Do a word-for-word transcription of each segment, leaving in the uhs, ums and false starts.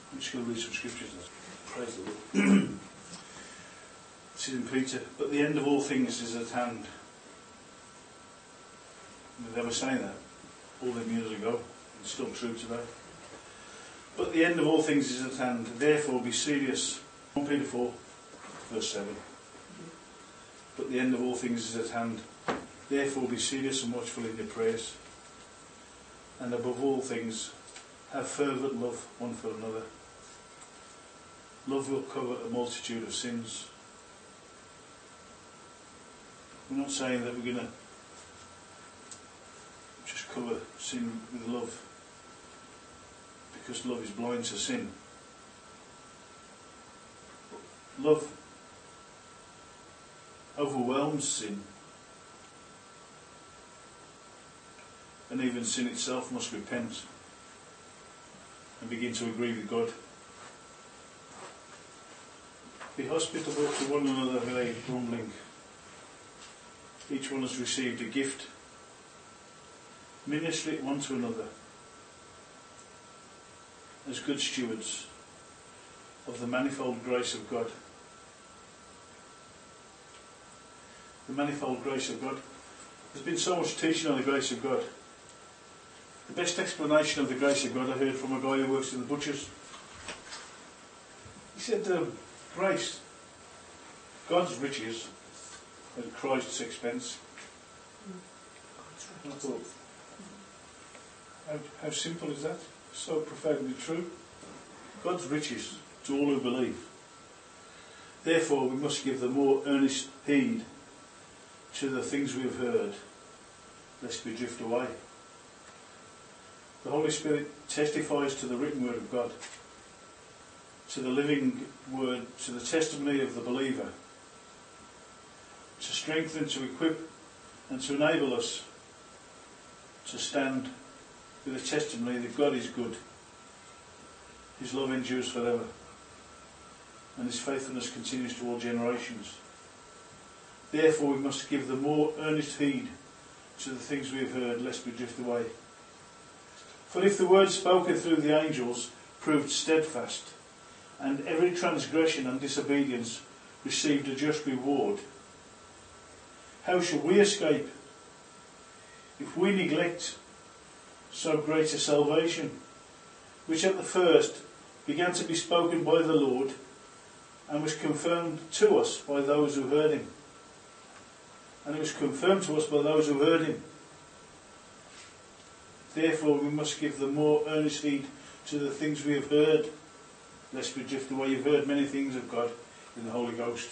I'm just going to read some scriptures now. Praise the Lord. This is in Peter. But the end of all things is at hand. They were saying that all them years ago. It's still true today. But the end of all things is at hand. Therefore be serious. First Peter four, verse seven. But the end of all things is at hand. Therefore be serious and watchful in your prayers. And above all things, have fervent love one for another. Love will cover a multitude of sins. We're not saying that we're going to just cover sin with love, because love is blind to sin. Love overwhelms sin, and even sin itself must repent and begin to agree with God. Be hospitable to one another without grumbling. Each one has received a gift. Minister it one to another as good stewards of the manifold grace of God. The manifold grace of God. There's been so much teaching on the grace of God. The best explanation of the grace of God I heard from a guy who works in the butchers. He said, um, grace, God's riches at Christ's expense. I thought, how, how simple is that? So profoundly true. God's riches to all who believe. Therefore we must give the more earnest heed to the things we have heard, lest we drift away. The Holy Spirit testifies to the written word of God, to the living word, to the testimony of the believer, to strengthen, to equip, and to enable us to stand with the testimony that God is good, His love endures forever, and His faithfulness continues to all generations. Therefore we must give the more earnest heed to the things we have heard, lest we drift away. For if the word spoken through the angels proved steadfast, and every transgression and disobedience received a just reward, how shall we escape if we neglect so great a salvation, which at the first began to be spoken by the Lord, and was confirmed to us by those who heard Him? And it was confirmed to us by those who heard Him. Therefore we must give the more earnest heed to the things we have heard, lest we drift away. You've heard many things of God in the Holy Ghost.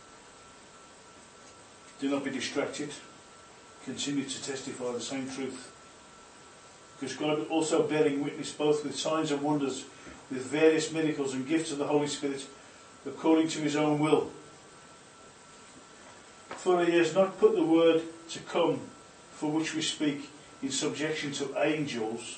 Do not be distracted. Continue to testify the same truth. Because God also bearing witness both with signs and wonders, with various miracles and gifts of the Holy Spirit, according to His own will. For He has not put the word to come for which we speak in subjection to angels,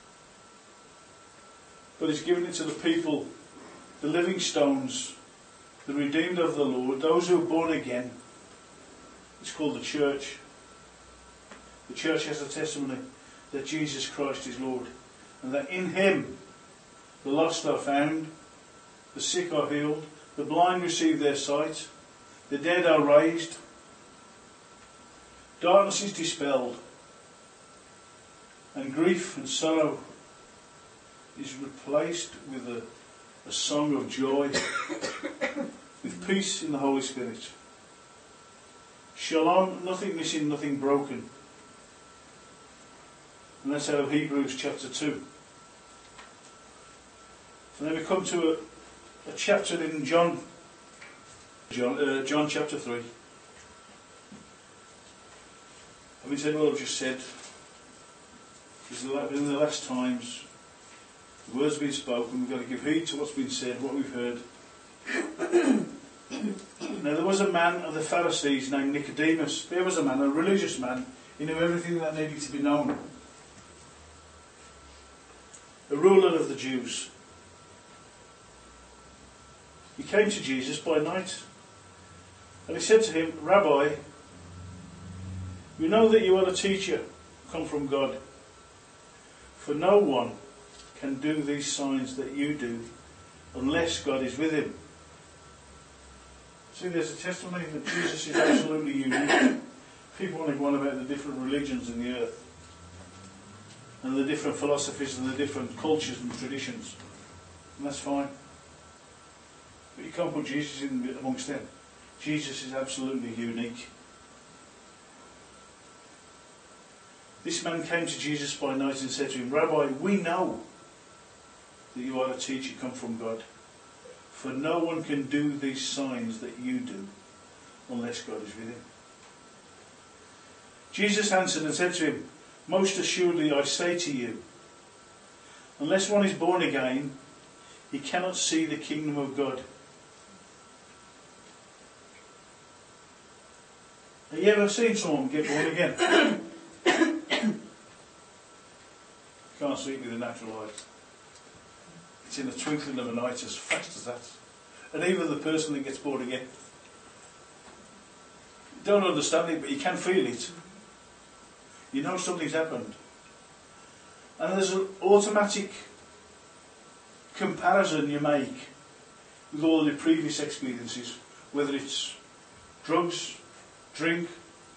but He's given it to the people, the living stones, the redeemed of the Lord, those who are born again. It's called the church. The church has a testimony that Jesus Christ is Lord, and that in Him the lost are found, the sick are healed, the blind receive their sight, the dead are raised, darkness is dispelled, and grief and sorrow is replaced with a, a song of joy, with peace in the Holy Spirit. Shalom, nothing missing, nothing broken. And that's out of Hebrews chapter two. And then we come to a, a chapter in John, John, uh, John chapter three. Having said what I've just said, in the last times, the word's been spoken, we've got to give heed to what's been said, what we've heard. Now there was a man of the Pharisees named Nicodemus. There was a man, a religious man. He knew everything that needed to be known. A ruler of the Jews. He came to Jesus by night, and he said to him, Rabbi, we know that you are a teacher come from God, for no one can do these signs that you do unless God is with him. See, there's a testimony that Jesus is absolutely unique. People want to go on about the different religions in the earth and the different philosophies and the different cultures and traditions. And that's fine. But you can't put Jesus in amongst them. Jesus is absolutely unique. This man came to Jesus by night and said to him, Rabbi, we know that you are a teacher come from God. For no one can do these signs that you do unless God is with him. Jesus answered and said to him, Most assuredly I say to you, unless one is born again, he cannot see the kingdom of God. Have you ever seen someone get born again? Can't see it with the natural eyes. It's in the twinkling of an eye, as fast as that. And even the person that gets born again, you don't understand it, but you can feel it. You know something's happened. And there's an automatic comparison you make with all the previous experiences, whether it's drugs, drink,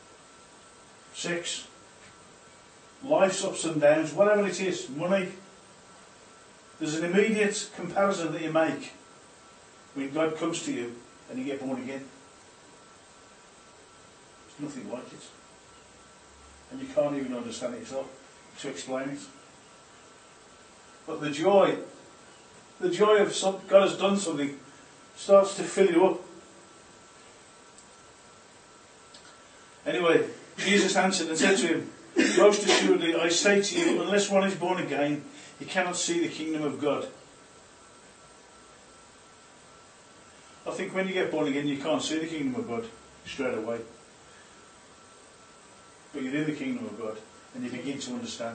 sex, life's ups and downs, whatever it is, money. There's an immediate comparison that you make when God comes to you and you get born again. There's nothing like it. And you can't even understand it yourself to explain it. But the joy, the joy of some, God has done something, starts to fill you up. Anyway, Jesus answered and said to him, Most assuredly I say to you, unless one is born again, he cannot see the kingdom of God. I think when you get born again, you can't see the kingdom of God straight away. But you're in the kingdom of God and you begin to understand.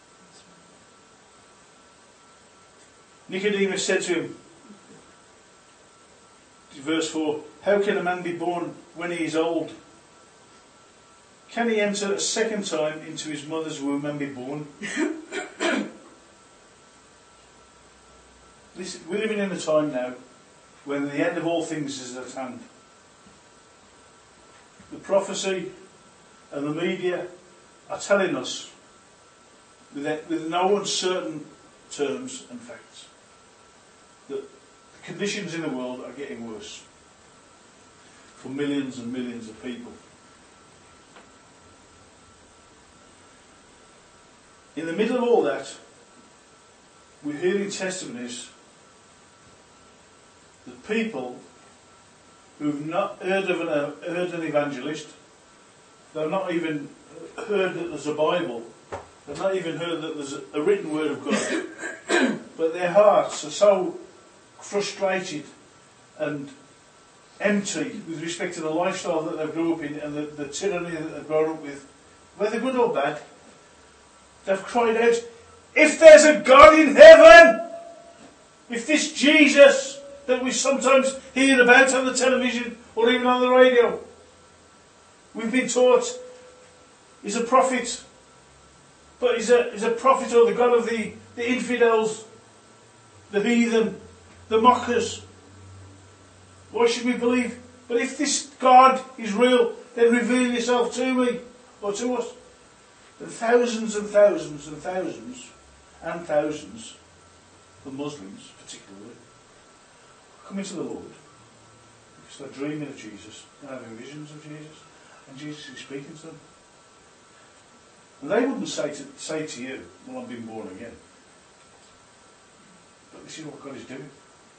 Nicodemus said to him, verse four, How can a man be born when he is old? Can he enter a second time into his mother's womb and be born? This, we're living in a time now when the end of all things is at hand. The prophecy and the media are telling us with, with no uncertain terms and facts that the conditions in the world are getting worse for millions and millions of people. In the middle of all that, we're hearing testimonies that people who've not heard of an, heard an evangelist, they've not even heard that there's a Bible, they've not even heard that there's a written word of God, but their hearts are so frustrated and empty with respect to the lifestyle that they grew up in and the, the tyranny that they've grown up with, whether good or bad. They've cried out, if there's a God in heaven, if this Jesus that we sometimes hear about on the television or even on the radio, we've been taught is a prophet, but he's a, he's a prophet or the God of the, the infidels, the heathen, the mockers. Why should we believe? But if this God is real, then reveal yourself to me or to us. And thousands and thousands and thousands and thousands of Muslims particularly coming to the Lord because they're dreaming of Jesus and having visions of Jesus and Jesus is speaking to them. And they wouldn't say to, say to you, well, I've been born again. But this is what God is doing.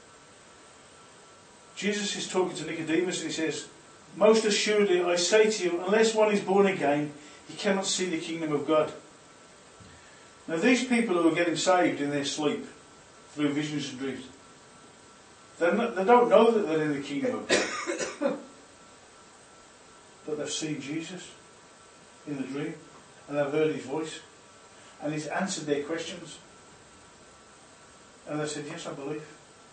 Jesus is talking to Nicodemus and he says, Most assuredly I say to you, unless one is born again, he cannot see the kingdom of God. Now these people who are getting saved in their sleep through visions and dreams, not, they don't know that they're in the kingdom of God. But they've seen Jesus in the dream and they've heard his voice and he's answered their questions. And they said, yes, I believe.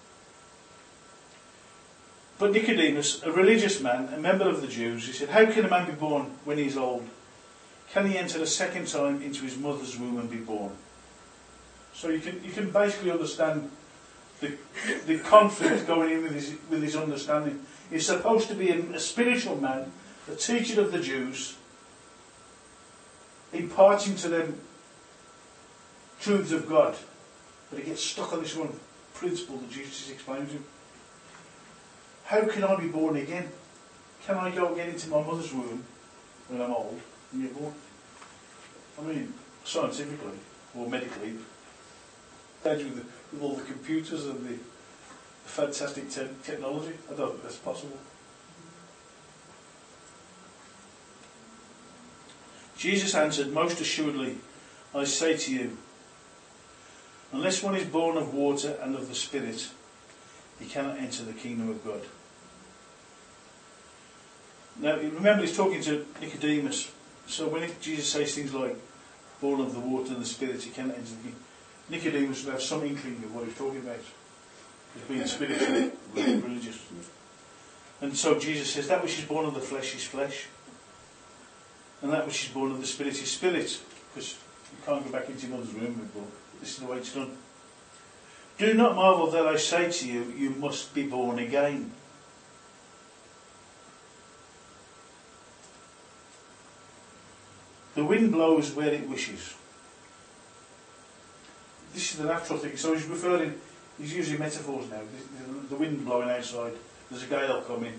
But Nicodemus, a religious man, a member of the Jews, he said, how can a man be born when he is old? Can he enter a second time into his mother's womb and be born? So you can you can basically understand the the conflict going in with his with his understanding. He's supposed to be a, a spiritual man, a teacher of the Jews, imparting to them truths of God. But he gets stuck on this one principle that Jesus explains to him. How can I be born again? Can I go again into my mother's womb when I'm old and you're born? I mean, scientifically or medically, with, the, with all the computers and the, the fantastic te- technology, I don't think that's possible. Jesus answered, "Most assuredly, I say to you, unless one is born of water and of the Spirit, he cannot enter the kingdom of God." Now, remember he's talking to Nicodemus. So when Jesus says things like, born of the water and the Spirit, he cannot enter the kingdom, Nicodemus would have some inkling of what he's talking about. He's being spiritual, religious. And so Jesus says, that which is born of the flesh is flesh. And that which is born of the Spirit is spirit. Because you can't go back into your mother's womb, but this is the way it's done. Do not marvel that I say to you, you must be born again. The wind blows where it wishes. This is the natural thing. So he's referring, he's using metaphors now. The wind blowing outside. There's a gale coming.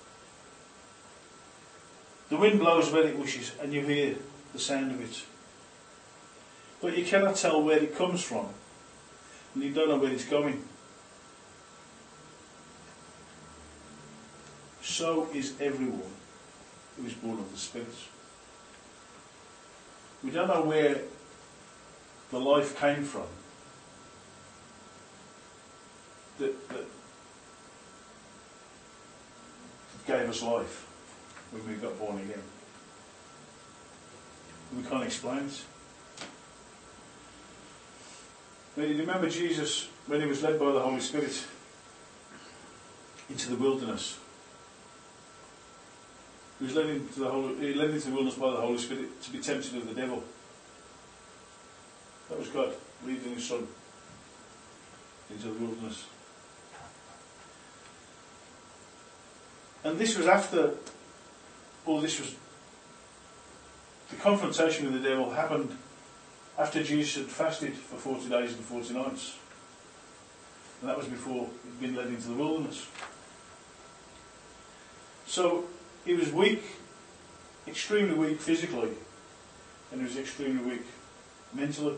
The wind blows where it wishes and you hear the sound of it. But you cannot tell where it comes from. And you don't know where it's going. So is everyone who is born of the Spirit. We don't know where the life came from that, that gave us life when we got born again. We can't explain it. Now, you remember Jesus, when he was led by the Holy Spirit into the wilderness. He was led into the Holy, he led into the wilderness by the Holy Spirit to be tempted of the devil. That was God leading his son into the wilderness. And this was after, or this was, the confrontation with the devil happened after Jesus had fasted for forty days and forty nights. And that was before he'd been led into the wilderness. So he was weak, extremely weak physically, and he was extremely weak mentally.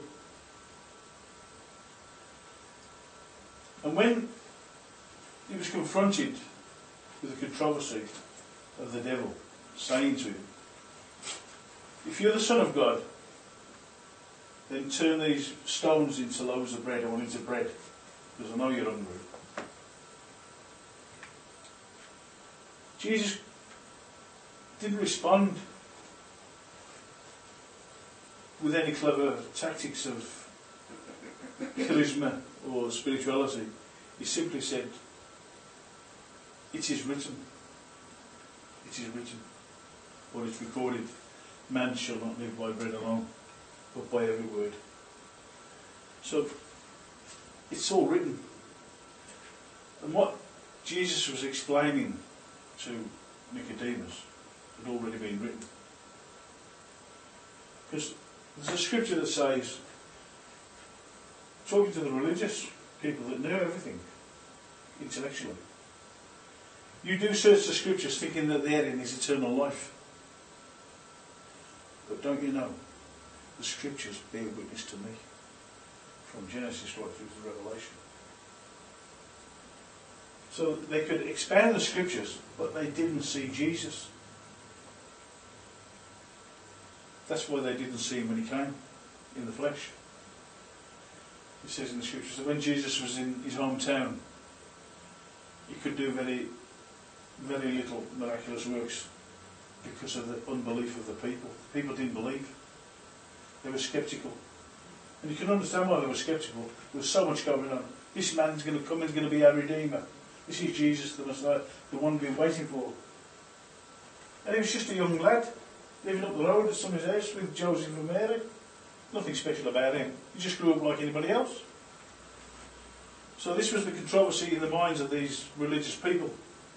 And when he was confronted with the controversy of the devil, saying to him, if you're the Son of God, then turn these stones into loaves of bread, or into bread, because I know you're hungry. Jesus didn't respond with any clever tactics of charisma or spirituality. He simply said, it is written, it is written, or it's recorded, man shall not live by bread alone, but by every word. So, it's all written. And what Jesus was explaining to Nicodemus had already been written. Because there's a scripture that says, talking to the religious people that know everything intellectually, you do search the scriptures thinking that therein is eternal life. But don't you know, the scriptures bear witness to me, from Genesis right through to Revelation. So they could expand the scriptures, but they didn't see Jesus. That's why they didn't see him when he came in the flesh. It says in the scriptures that when Jesus was in his hometown, he could do very, very little miraculous works because of the unbelief of the people. People didn't believe. They were sceptical. And you can understand why they were sceptical. There was so much going on. This man's going to come, he's going to be our Redeemer. This is Jesus, the Messiah, the one we've been waiting for. And he was just a young lad, living up the road at somebody's house with Joseph and Mary. Nothing special about him. He just grew up like anybody else. So this was the controversy in the minds of these religious people.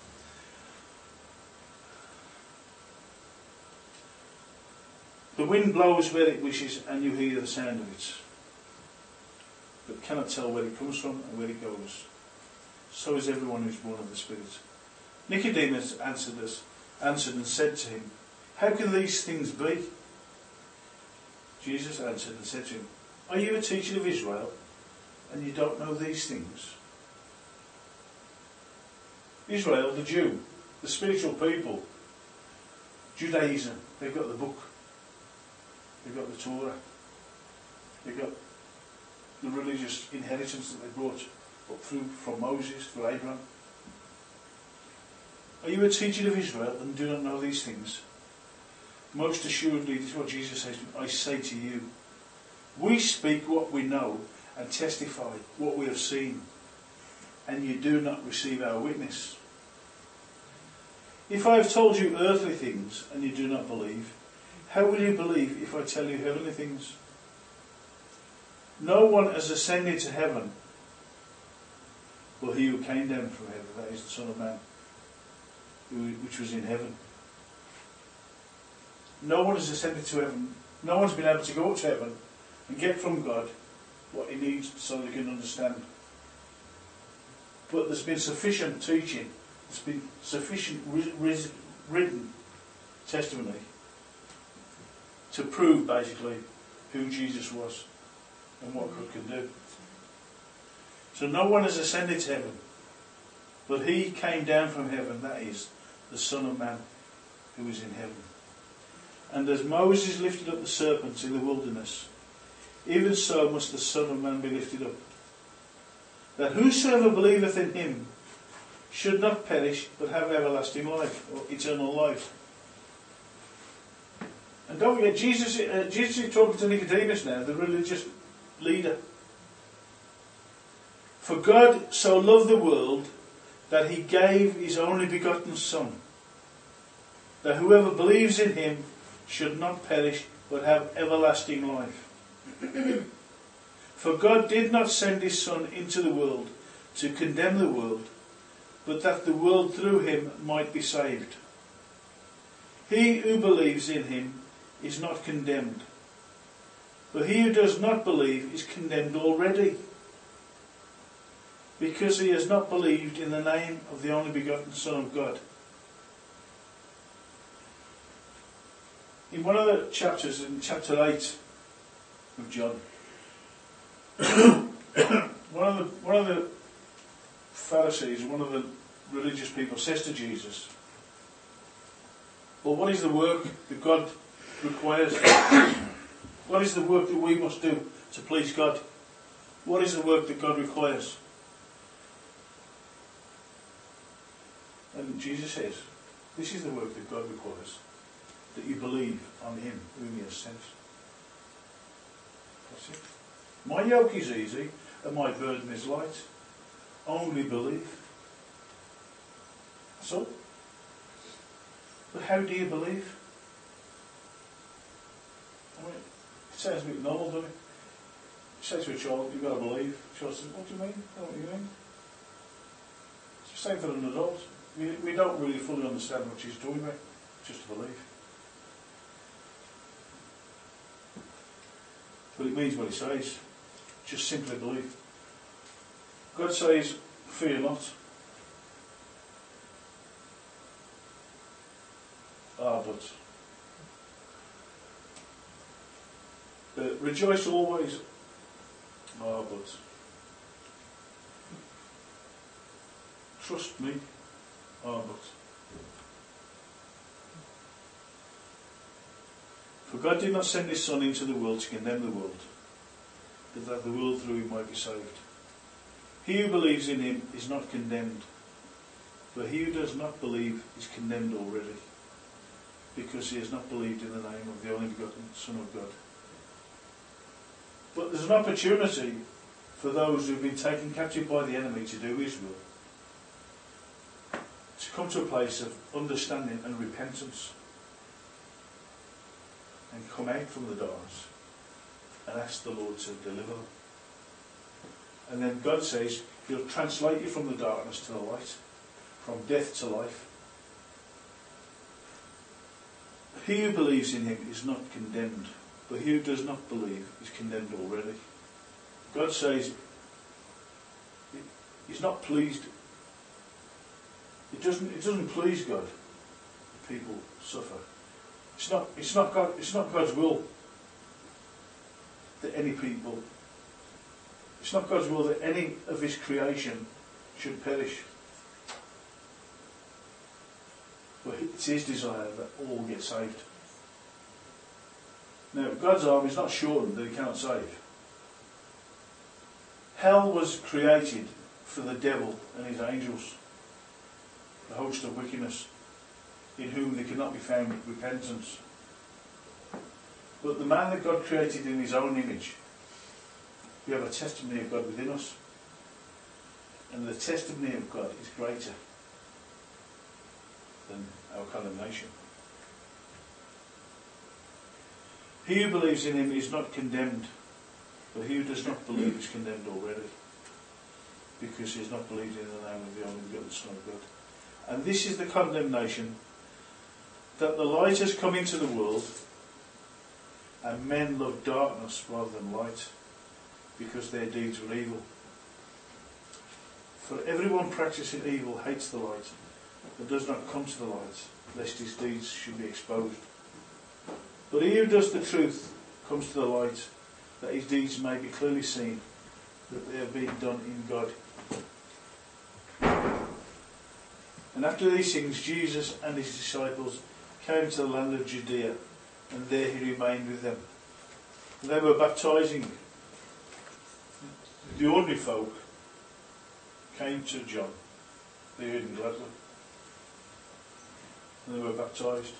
The wind blows where it wishes, and you hear the sound of it, but cannot tell where it comes from and where it goes. So is everyone who is born of the Spirit. Nicodemus answered us, answered and said to him, how can these things be? Jesus answered and said to him, are you a teacher of Israel, and you don't know these things? Israel, the Jew, the spiritual people, Judaism, they've got the book, they've got the Torah, they've got the religious inheritance that they brought up through from Moses, through Abraham. Are you a teacher of Israel and do not know these things? Most assuredly, this is what Jesus says, I say to you, we speak what we know and testify what we have seen, and you do not receive our witness. If I have told you earthly things and you do not believe, how will you believe if I tell you heavenly things? No one has ascended to heaven, but he who came down from heaven, that is the Son of Man, who, which was in heaven. No one has ascended to heaven. No one's been able to go up to heaven and get from God what he needs so they can understand. But there's been sufficient teaching, there's been sufficient written testimony to prove basically who Jesus was and what God could do. So no one has ascended to heaven, but he came down from heaven, that is, the Son of Man who is in heaven. And as Moses lifted up the serpents in the wilderness, even so must the Son of Man be lifted up, that whosoever believeth in him should not perish, but have everlasting life, or eternal life. And don't forget, Jesus, uh, Jesus is talking to Nicodemus now, the religious leader. For God so loved the world that he gave his only begotten Son, that whoever believes in him should not perish, but have everlasting life. For God did not send his Son into the world to condemn the world, but that the world through him might be saved. He who believes in him is not condemned, but he who does not believe is condemned already, because he has not believed in the name of the only begotten Son of God. In one of the chapters, in chapter eight of John, one of the one of the Pharisees, one of the religious people, says to Jesus, well, what is the work that God requires? What is the work that we must do to please God? What is the work that God requires? And Jesus says, this is the work that God requires, that you believe on him whom he has sent. That's it. My yoke is easy and my burden is light. Only believe. That's all. But how do you believe? I mean, it sounds a bit normal, doesn't it? You say to a child, you've got to believe. The child says, what do you mean? I don't know what you mean. It's the same for an adult. We, we don't really fully understand what she's talking about. Just to believe. But it means what he says. Just simply believe. God says, fear not. Ah, but uh, rejoice always. Ah, but trust me. Ah, but for God did not send his Son into the world to condemn the world, but that the world through him might be saved. He who believes in him is not condemned, but he who does not believe is condemned already, because he has not believed in the name of the only begotten Son of God. But there's an opportunity for those who have been taken captive by the enemy to do his will, to come to a place of understanding and repentance, and come out from the darkness and ask the Lord to deliver them. And then God says he'll translate you from the darkness to the light, from death to life. He who believes in him is not condemned, but he who does not believe is condemned already. God says he's not pleased. It doesn't, it doesn't please God that people suffer. It's not, it's not God, it's not God's will that any people, it's not God's will that any of his creation should perish. But it's his desire that all get saved. Now, God's arm is not shortened that he cannot save. Hell was created for the devil and his angels, the host of wickedness, in whom there cannot be found repentance. But the man that God created in his own image, we have a testimony of God within us. And the testimony of God is greater than our condemnation. He who believes in him is not condemned, but he who does not believe is condemned already, because he has not believed in the name of the only begotten Son of God. And this is the condemnation, that the light has come into the world, and men love darkness rather than light, because their deeds were evil. For everyone practicing evil hates the light, and does not come to the light, lest his deeds should be exposed. But he who does the truth comes to the light, that his deeds may be clearly seen, that they are being done in God. And after these things, Jesus and his disciples came to the land of Judea, and there he remained with them. And they were baptizing. The ordinary folk came to John. They heard him gladly. And they were baptized.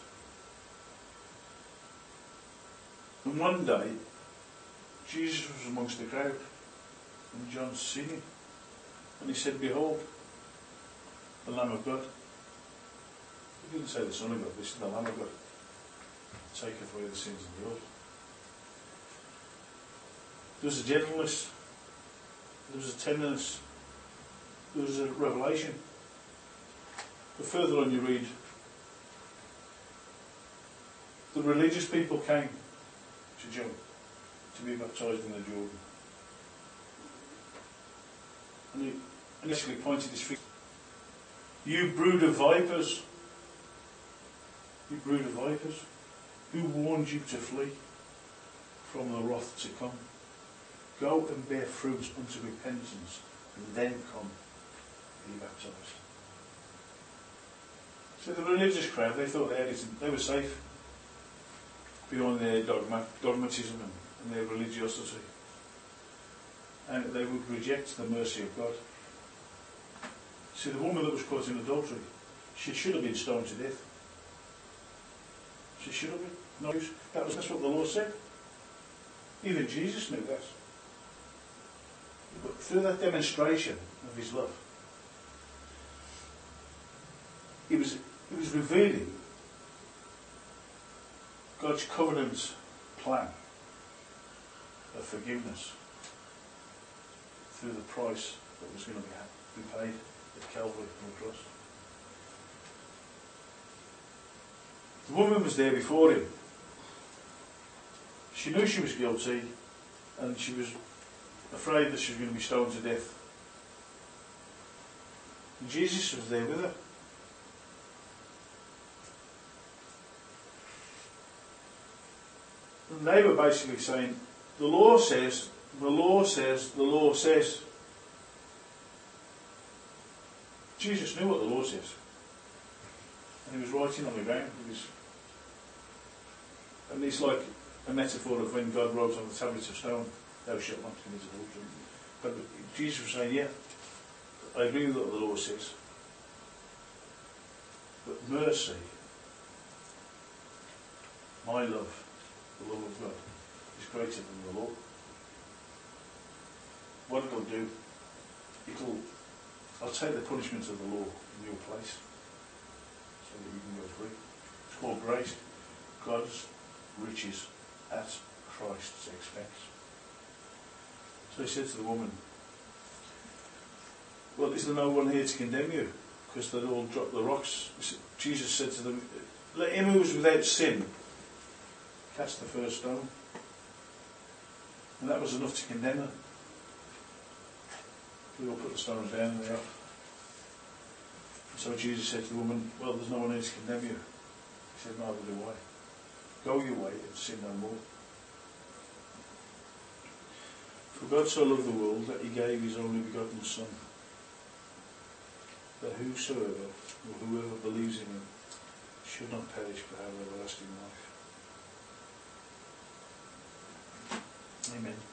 And one day, Jesus was amongst the crowd, and John's singing. And he said, "Behold, the Lamb of God." He didn't say the Son of God, this is the Lamb of God. Taketh away the sins of the world. There was a gentleness, there was a tenderness, there was a revelation. But further on you read, the religious people came to John to be baptized in the Jordan. And he initially pointed his finger. "You brood of vipers, you brood of vipers, who warned you to flee from the wrath to come? Go and bear fruit unto repentance, and then come be baptized." So the religious crowd, they thought they had it, they were safe beyond their dogma, dogmatism and, and their religiosity, and they would reject the mercy of God. See, the woman that was caught in adultery, she should have been stoned to death. She should have been. No, that was that's what the law said. Even Jesus knew that. But through that demonstration of his love, he was he was revealing God's covenant plan of forgiveness through the price that was going to be paid at Calvary on the cross. The woman was there before him. She knew she was guilty, and she was afraid that she was going to be stoned to death. And Jesus was there with her. And they were basically saying, the law says, the law says, the law says. Jesus knew what the law says. And he was writing on the ground. He was, and it's like a metaphor of when God wrote on the tablets of stone, "Thou shalt not commit adultery." But Jesus was saying, yeah, I agree with what the law says. But mercy, my love, the love of God, is greater than the law. What it'll do, it'll, I'll take the punishment of the law in your place, so that you can go free. It's called grace. God's riches at Christ's expense. So he said to the woman, well, is there no one here to condemn you? Because they'd all dropped the rocks. Jesus said to them, let him who is without sin cast the first stone. And that was enough to condemn her. We all put the stones down and they're off. So Jesus said to the woman, well, there's no one here to condemn you. He said, neither do I. Go your way and sin no more. For God so loved the world that he gave his only begotten Son, that whosoever or whoever believes in him should not perish but have everlasting life. Amen.